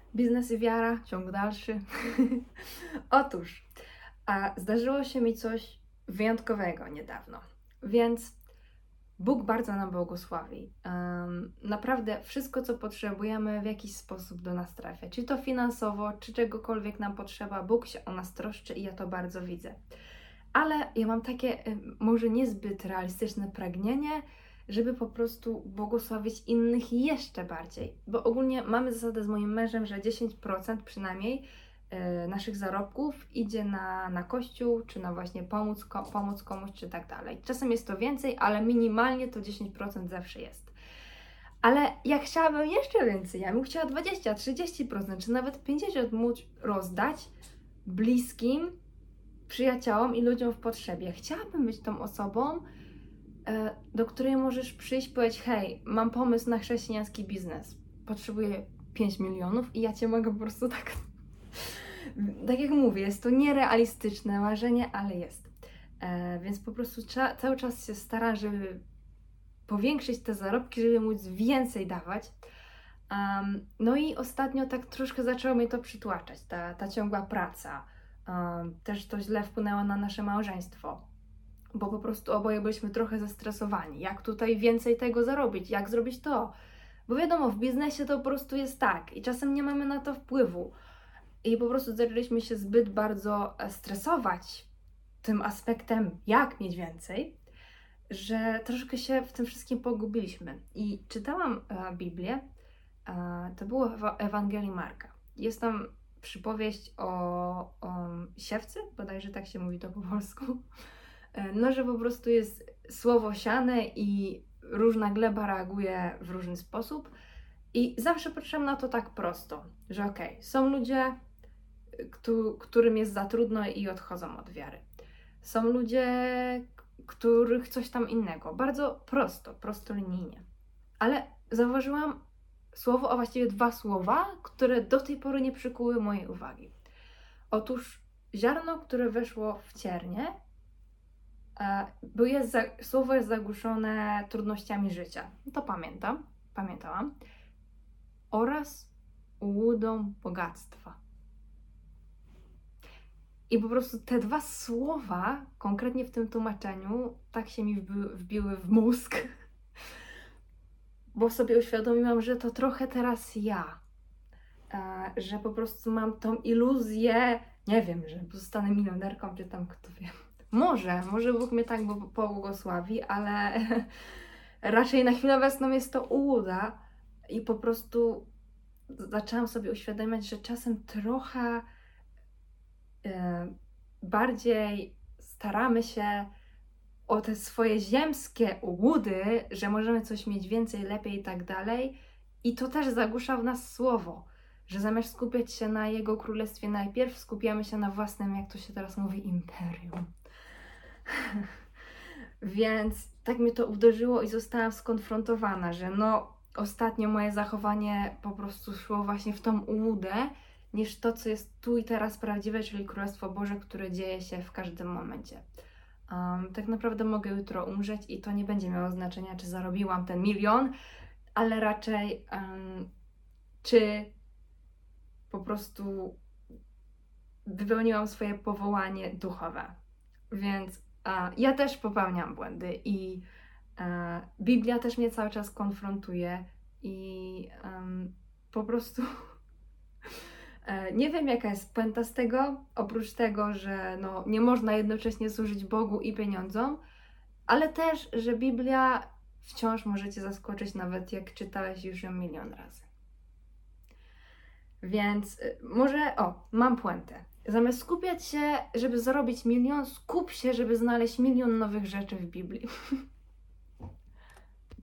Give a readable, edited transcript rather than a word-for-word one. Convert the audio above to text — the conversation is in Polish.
Biznes i wiara, ciąg dalszy. Otóż, zdarzyło się mi coś wyjątkowego niedawno, więc Bóg bardzo nam błogosławi. Naprawdę wszystko, co potrzebujemy, w jakiś sposób do nas trafia. Czy to finansowo, czy czegokolwiek nam potrzeba, Bóg się o nas troszczy i ja to bardzo widzę. Ale ja mam takie może niezbyt realistyczne pragnienie, żeby po prostu błogosławić innych jeszcze bardziej. Bo ogólnie mamy zasadę z moim mężem, że 10% przynajmniej naszych zarobków idzie na kościół, czy na właśnie pomóc komuś, czy tak dalej. Czasem jest to więcej, ale minimalnie to 10% zawsze jest. Ale ja chciałabym jeszcze więcej, ja bym chciała 20, 30%, czy nawet 50% móc rozdać bliskim, przyjaciołom i ludziom w potrzebie. Chciałabym być tą osobą, do której możesz przyjść i powiedzieć: hej, mam pomysł na chrześcijański biznes, potrzebuję 5 milionów i ja Cię mogę po prostu tak jak mówię, jest to nierealistyczne marzenie, ale jest. Więc po prostu cały czas się staram, żeby powiększyć te zarobki, żeby móc więcej dawać. No i ostatnio tak troszkę zaczęło mnie to przytłaczać, ta ciągła praca. Też to źle wpłynęło na nasze małżeństwo, bo po prostu oboje byliśmy trochę zestresowani. Jak tutaj więcej tego zarobić? Jak zrobić to? Bo wiadomo, w biznesie to po prostu jest tak i czasem nie mamy na to wpływu. I po prostu zaczęliśmy się zbyt bardzo stresować tym aspektem, jak mieć więcej, że troszkę się w tym wszystkim pogubiliśmy. I czytałam Biblię, to było w Ewangelii Marka. Jest tam przypowieść o siewcy, bodajże tak się mówi to po polsku. No, że po prostu jest słowo siane i różna gleba reaguje w różny sposób. I zawsze patrzyłam na to tak prosto, że okej, są ludzie, którym jest za trudno i odchodzą od wiary. Są ludzie, których coś tam innego. Bardzo prostolinijnie. Ale zauważyłam słowo, a właściwie dwa słowa, które do tej pory nie przykuły mojej uwagi. Otóż ziarno, które weszło w ciernie, słowo jest zagłuszone trudnościami życia. To pamiętałam. Oraz ułudą bogactwa. I po prostu te dwa słowa, konkretnie w tym tłumaczeniu, tak się mi wbiły w mózg, bo sobie uświadomiłam, że to trochę teraz ja. Że po prostu mam tą iluzję, nie wiem, że zostanę milionerką, czy tam kto wie. Może Bóg mnie tak pobłogosławi, ale raczej na chwilę obecną jest to ułuda i po prostu zaczęłam sobie uświadamiać, że czasem trochę bardziej staramy się o te swoje ziemskie ułudy, że możemy coś mieć więcej, lepiej i tak dalej. I to też zagłusza w nas słowo, że zamiast skupiać się na Jego królestwie najpierw, skupiamy się na własnym, jak to się teraz mówi, imperium. Więc tak mnie to uderzyło i zostałam skonfrontowana, że ostatnio moje zachowanie po prostu szło właśnie w tą ułudę, niż to, co jest tu i teraz prawdziwe, czyli Królestwo Boże, które dzieje się w każdym momencie. Tak naprawdę mogę jutro umrzeć i to nie będzie miało znaczenia, czy zarobiłam ten 1 milion, ale raczej czy po prostu wypełniłam swoje powołanie duchowe. Więc ja też popełniam błędy i Biblia też mnie cały czas konfrontuje i po prostu nie wiem, jaka jest puenta z tego, oprócz tego, że nie można jednocześnie służyć Bogu i pieniądzom, ale też, że Biblia wciąż może Cię zaskoczyć, nawet jak czytałeś już ją 1 milion razy. Więc mam puentę. Zamiast skupiać się, żeby zarobić 1 milion, skup się, żeby znaleźć 1 milion nowych rzeczy w Biblii.